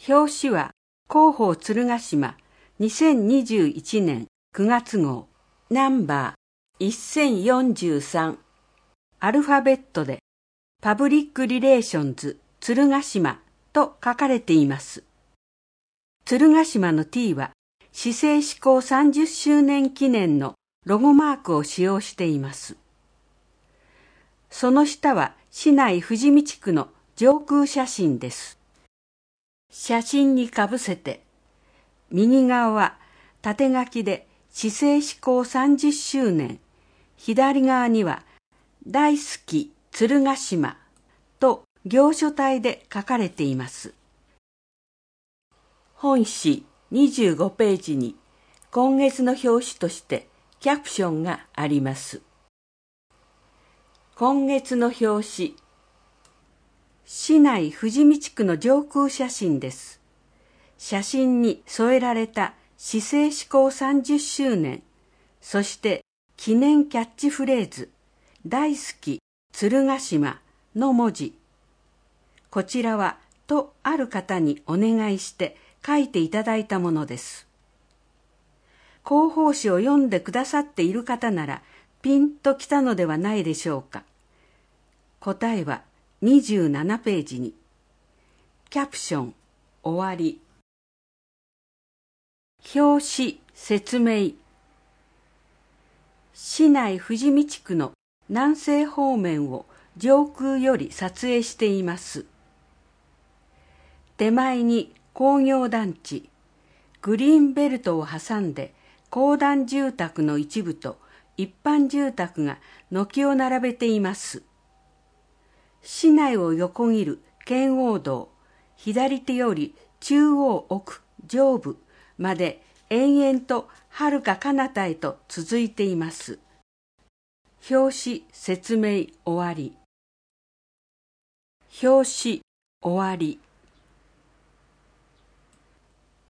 表紙は広報鶴ヶ島2021年9月号ナンバー1043、アルファベットでパブリックリレーションズ鶴ヶ島と書かれています。鶴ヶ島の T は市政施行30周年記念のロゴマークを使用しています。その下は市内富士見地区の上空写真です。写真にかぶせて、右側は縦書きで市政施行30周年、左側には大好き鶴ヶ島と行書体で書かれています。本誌25ページに今月の表紙としてキャプションがあります。今月の表紙、市内富士見地区の上空写真です。写真に添えられた市政施行30周年、そして記念キャッチフレーズ、大好き鶴ヶ島の文字。こちらはとある方にお願いして書いていただいたものです。広報誌を読んでくださっている方ならピンときたのではないでしょうか。答えは27ページに。キャプション終わり。表紙説明。市内富士見地区の南西方面を上空より撮影しています。手前に工業団地、グリーンベルトを挟んで公団住宅の一部と一般住宅が軒を並べています。市内を横切る圏央道、左手より中央奥上部まで延々と遥か彼方へと続いています。表紙説明終わり。表紙終わり。